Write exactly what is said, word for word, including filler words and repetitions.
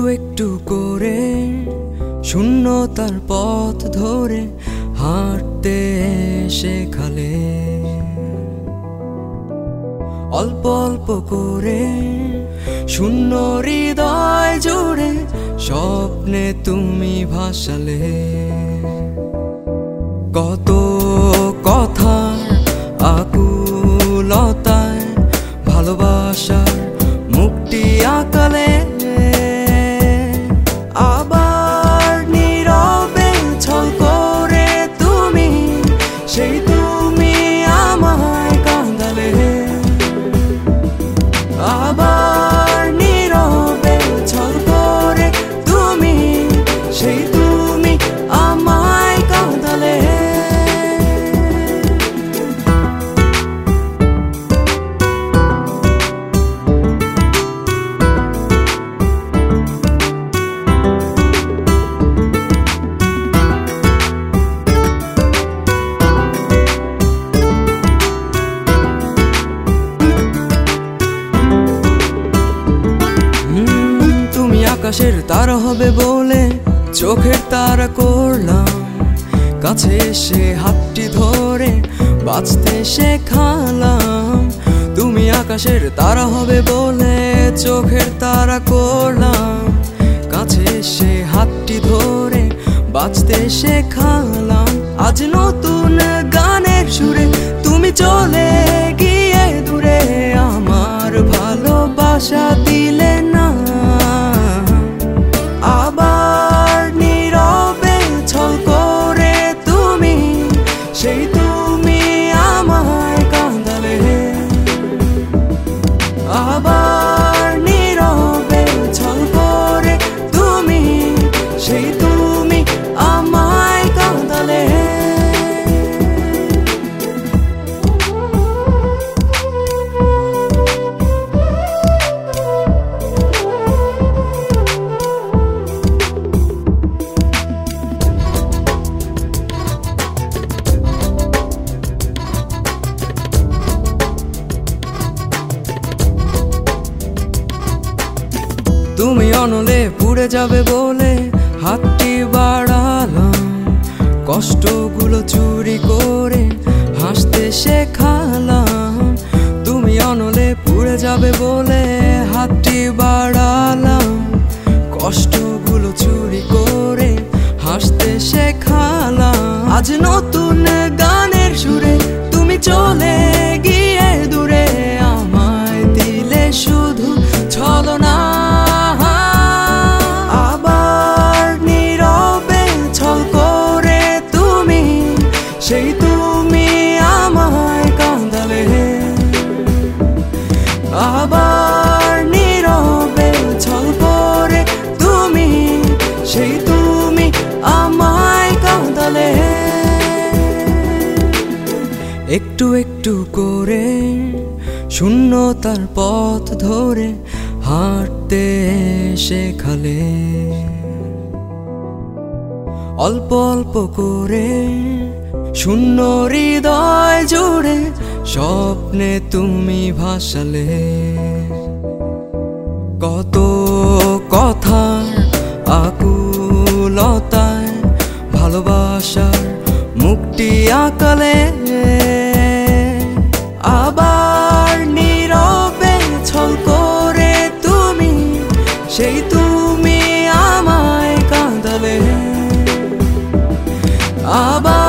একটু করে শূন্যতার পথ ধরে হাঁটতে শেখালে, অল্প অল্প করে শূন্য হৃদয় জুড়ে স্বপ্নে তুমি ভাসালে। কত কথা আকুলতায় ভালোবাসার মুক্তি আঁকালে, আবার নীরবে ছল করে তুমি সেই তুমি আমায় কাঁদালে। আবার নীরবে ছল করে তুমি সেই তুমি আমায় কাঁদালে। আকাশের তারা হবে বলে চোখের তারা করলাম, কাছে এসে হাতটি ধরে বাঁচতে শেখালাম। তুমি আকাশের তারা হবে বলে চোখের তারা করলাম, কাছে এসে হাতটি ধরে বাঁচতে শেখালাম। আজ নতুন গানের সুরে তুমি চলে গিয়ে দূরে আমার ভালোবাসা দিলে না। আবার নীরবে ছল করে তুমি সেই তুমি আমায় কাঁদালে। আবার নীরবে ছল করে তুমি সেই তুমি আমায় কাঁদালে। তুমি অনলে পুড়ে যাবে বলে হাতটি বাড়ালাম, কষ্টগুলো চুরি করে হাসতে শেখালাম। তুমি অনলে পুড়ে যাবে বলে হাতটি বাড়ালাম, কষ্টগুলো চুরি করে হাসতে শেখালাম। আজ নতুন গানের সুরে তুমি চলে গিয়ে দূরে আমায় দিলে শুধু ছলনা। সেই তুমি আমায় কাঁদালে। আবার নীরবে ছল করে তুমি সেই তুমি আমায় কাঁদালে। একটু একটু করে শূন্যতার পথ ধরে হাঁটতে শেখালে, অল্প অল্প করে শূন্য হৃদয় জুড়ে স্বপ্নে তুমি ভাসালে। কত কথা আকুলতায় ভালোবাসার মুক্তি আঁকালে, আবার নীরবে ছল করে তুমি সেই তুমি আমায় কাঁদালে। আবার